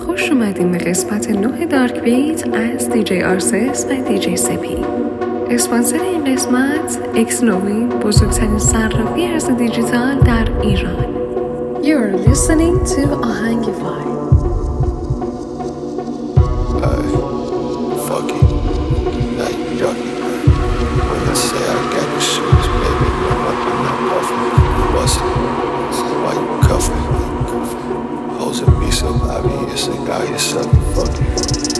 خوش اومدیم به قسمت 9 دارک بیت از دیجی آرسس و دیجی سپی. اسپانسر این قسمت اکس نوین، بزرگترین صرافی ارز دیجیتال در ایران. You're listening to Ahangify. Fuck it. Now you yucky, man. When I say I got the shoes, baby, I'm up in that puffin'. Bustin'. Why you cuffin'? Hoes and be so obvious, and got you suckin', fucking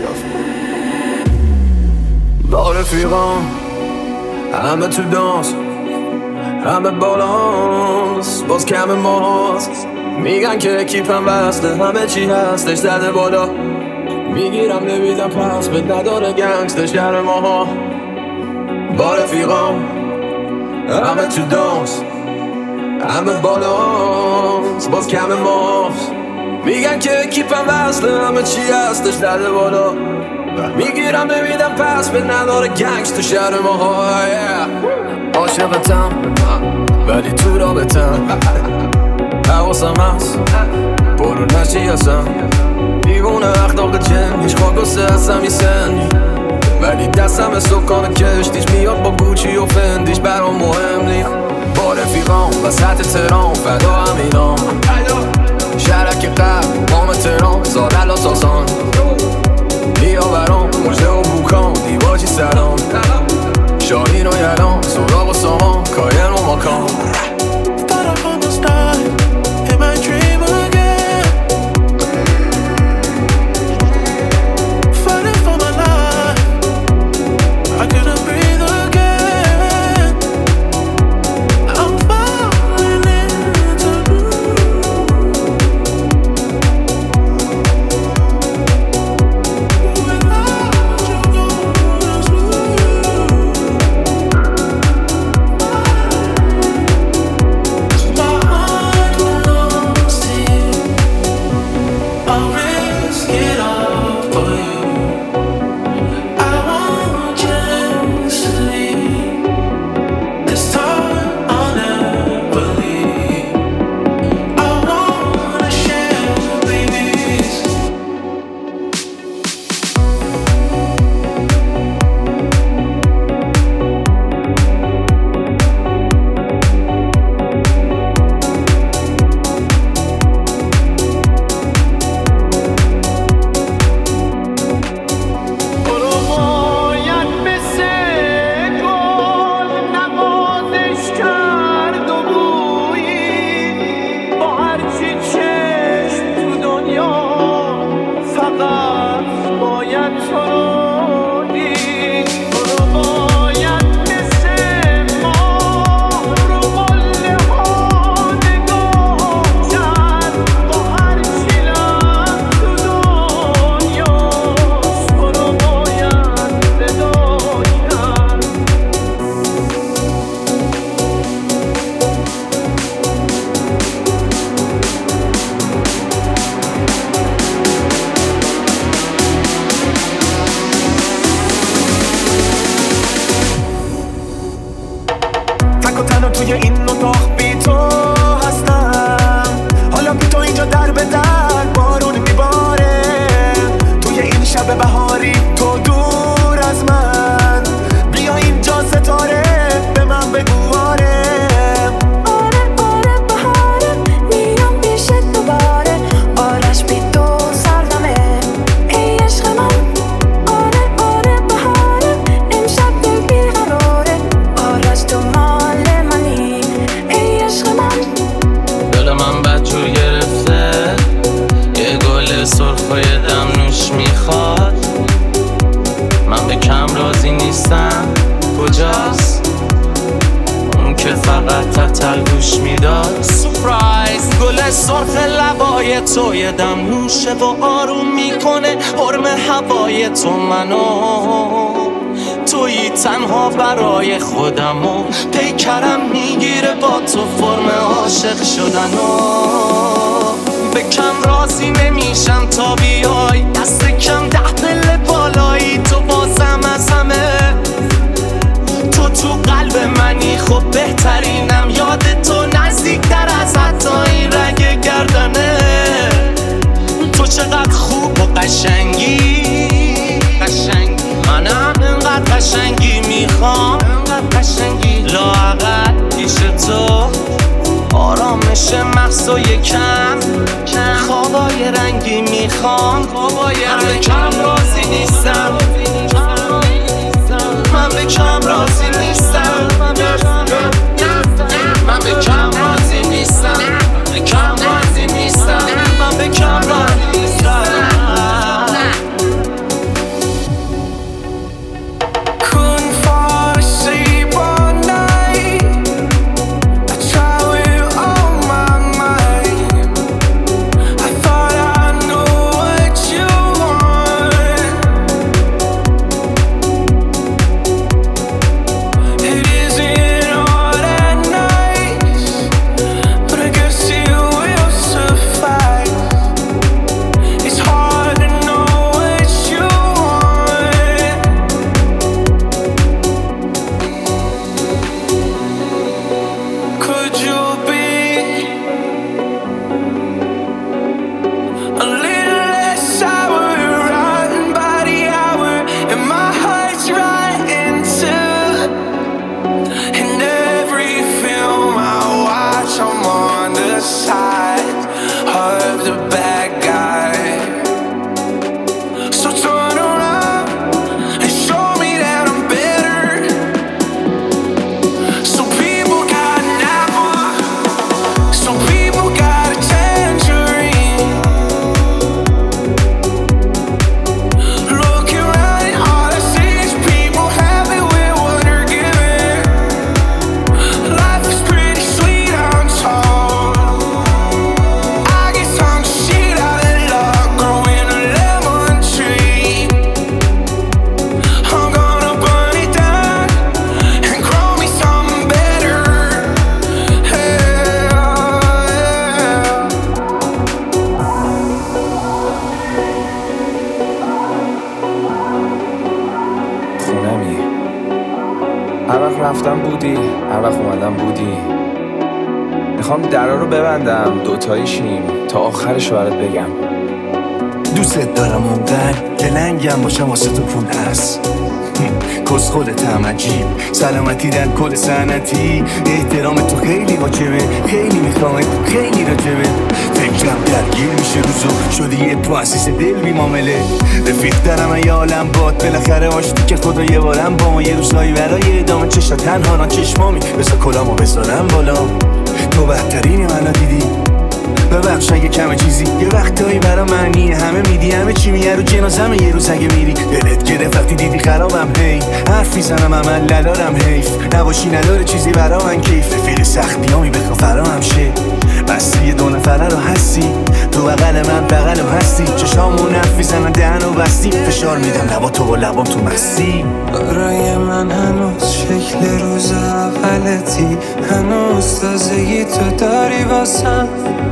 با رفیقام همه تو دانس، همه بالانس، باز کم ماست. میگن که اکیپم بسته، همه چی هستش زده بالا. میگیرم نمیدم پس به نداره گنگستر شهر ماها. با رفیقام همه تو دانس، همه بالانس، باز کم ماست. میگن که اکیپم بسته، همه چی هستش زده بالا. میگیرم نمیدم پس به نداره گنگستر شهر ماها. عاشقتم ولی تو رابطم، حواسم هست برو نشی هستم. دیوونه اخلاق جن، هیچ خواگسته هستم یه سنی، ولی دستم سکان کشتیش میاد با گوچی و فندیش. برام مهم نی با رفیقام وسط تهران، فدا همینام شهرک قبل بام تهران، زارل و ساسان بیا برام مجه و بوکان، دیواجی سلام شاهین و یلان، سراغ و سامان، کاین و ماکان. توی این اتاق بی تو هستم، حالا بی تو اینجا در به در بارون میباره. توی این شب بهاری تو دور از من، بیا اینجا ستاره به من بگو آره. آره آره بهاره میام پیشت دوباره، آرش بی تو سردمه ای عشق من. آره آره بهاره امشب دل بیقراره، آرش تو مال منی ای عشق من. دل من بدجور گرفته، یه گل سرخ و یه دم نوش میخواد. من به کم راضی نیستم، کجاست اون که فقط تتل گوش میداد. سورپرایز گل سرخ لبای تو یه دم نوشه و آروم میکنه حرم هوای تو. منو تویی تنها برای خودم و پیکرم میگیره با تو فرم عاشق شدن و به کم راضی نمیشم تا بیای دست کم 10 پله بالایی. تو بازم از همه تو قلب منی، خب بهترینم یاد تو نزدیکتر از حتی این رنگ گردنه. تو چقدر خوب و باشه مغز و یکم خوابای رنگی میخوام من به کم راضی نیستم من به کم راضی نیستم من به کم راضی نیستم به کم راضی نیستم من به کم راضی نیستم هر وقت رفتم بودی، هر وقت اومدم بودی. میخوام درا رو ببندم دوتایی شیم تا آخرش برات بگم. دوست دارم اونقدر که لنگم باشم واسه تو پول هست. کس خودتم عجیب سلامتی در کل سنتی. احترام تو خیلی واجبه، خیلی میخوامت، خیلی راجبه. فکرم درگیر میشه روزو شدی یه پاسیس دل بی معامله. رفیق دارم ای عالم باد بالاخره آشتی که خدا یه بارم با ما یه روزایی برای ادامه چشا تنها نا چشمامی بسا کلامو بذارم بالا. تو بهترینی منو دیدی ببخش اگه کمه چیزی یه وقتایی برا معنی همه میدی همه چی میگه رو جنازمه یه روز اگه میری دلت گرفت وقتی دیدی خرابم هی حرف میزنم عمل ندارم حیف نباشی نداره چیزی برا من کیف رفیق سختیامی بخوا فرام شه بستی یه دو نفره رو هستی تو بغل من بغل و هستی چشامون حرف میزنن دهن و بستی فشار میدم لبا تو و لبام تو مستی برای من هنوز شکل روز اولتی هنوز تازگی تو داری واسم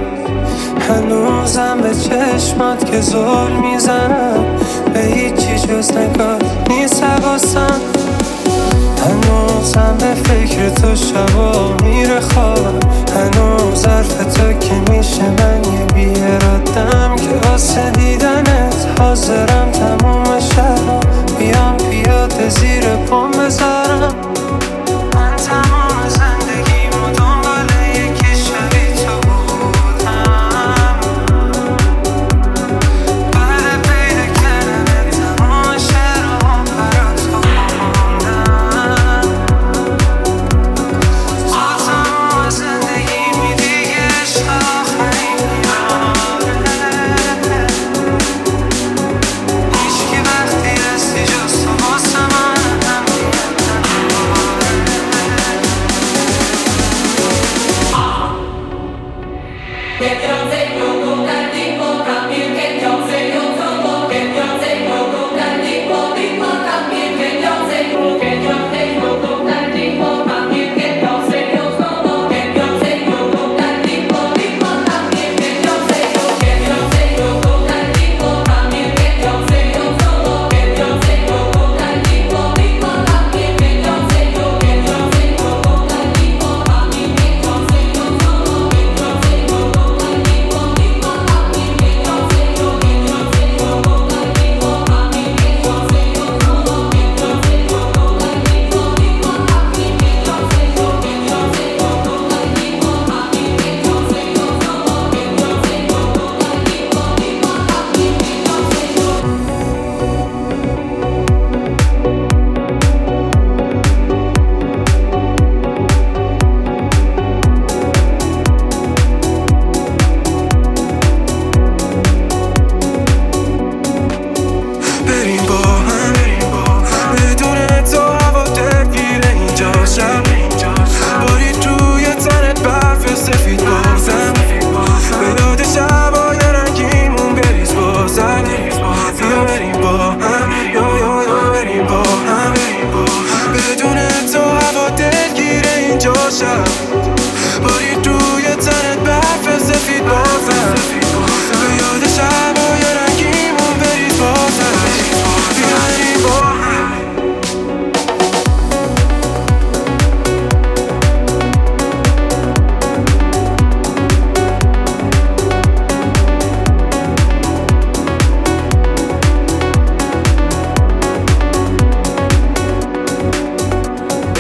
هنوزم به چشمات که زل میزنم به هیچی جز نگاه نیست حواسم هنوزم به فکر تو شبا میره خوابم هنوز حرف تو که میشه من یه بیارادم که واسه دیدنت حاضرم تموم شهرم بیام پیاده زیر پام بذارم من تمام زندگیمو دنبال یکی شبیه تو بودم بعد پیدا کردن تمام شهرم برا تو خوندم تو تمام زندگیمی دیگه عشق آخرین یاره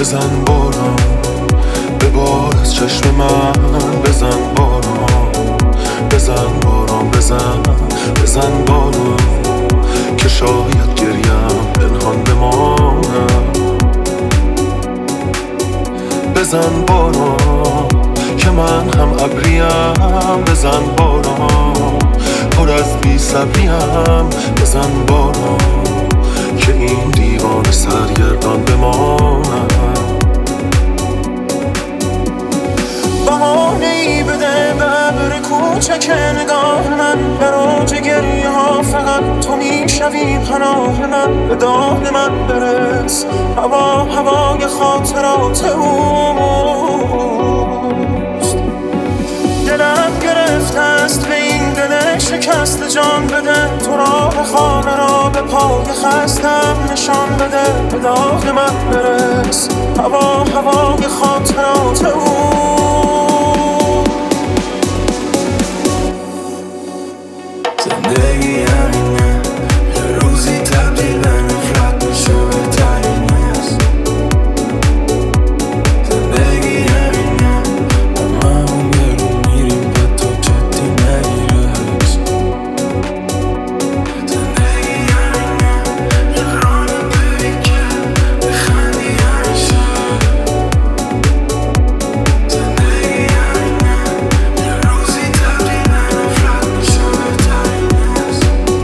بزن باران ببار از چشم من، بزن باران بزن باران بزن باران که شاید گریم پنهان بمانم. بزن باران که من هم ابریم، بزن باران پر از بی صبریم، بزن باران که این دیوان سرگردان بمانم. بهانه ای بده به ابر کوچک نگاه من، در اوج گریه ها فقط تو میشوی پناه من. به دام من برس هوای خاطرات اوست. دلم گرفته است به این دل شکست جان بده، تو راه خانه را به پای خستم نشان بده. به داغ من برس هوای خاطرات اوست. زندگی همینه، یه روزی تبدیل به نفرت میشه بهترین نیست. زندگی همینه، هممون گرون میریم به تو جدی نگیره حس. زندگی همینه، یه قرآنی بری که بخندی همیشه. زندگی همینه، یه روزی تبدیل به نفرت میشه بهترین نیست.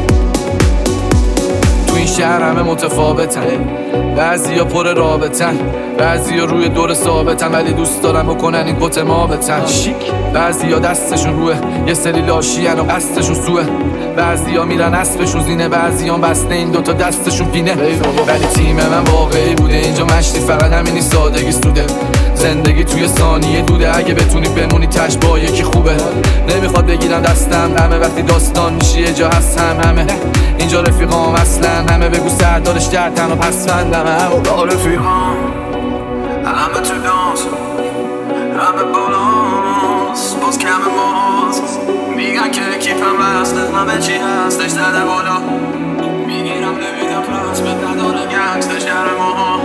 تو این شهر همه متفاوتن، بعضیا پر رابطن، بعضیا روی دور ثابتن، ولی دوست دارن بکنن این کت ما بتن. بعضیا دستشون روه، یه سری لاشین و قصدشون سوه. بعضیا میرن اسبشون زینه، بعضیا بسته این دوتا دستشون پینه. ولی تیم من واقعی بوده، اینجا مشتی فقط همینی سادگی سوده. زندگی توی ثانیه دوده، اگه بتونی بمونی تش با یکی خوبه. نمیخواد بگیرن دستم همه، وقتی داستان میشی یه جا هستم همه. اینجا رفیقام اصلا همه، بگو سردارش گردن و پس فندم با رفیقام همه تو دانس، همه بالانس، باز کم ماست. میگن که کیپم وصله، همه چی هستش زده بالا. میگیرم نمیدم پس به نداره گنگستر شهر ما.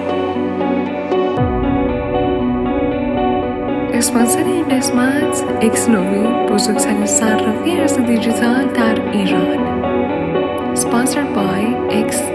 اسپانسر این قسمت اکس نوین، بزرگترین صرافی ارز دیجیتال در ایران. Sponsored by X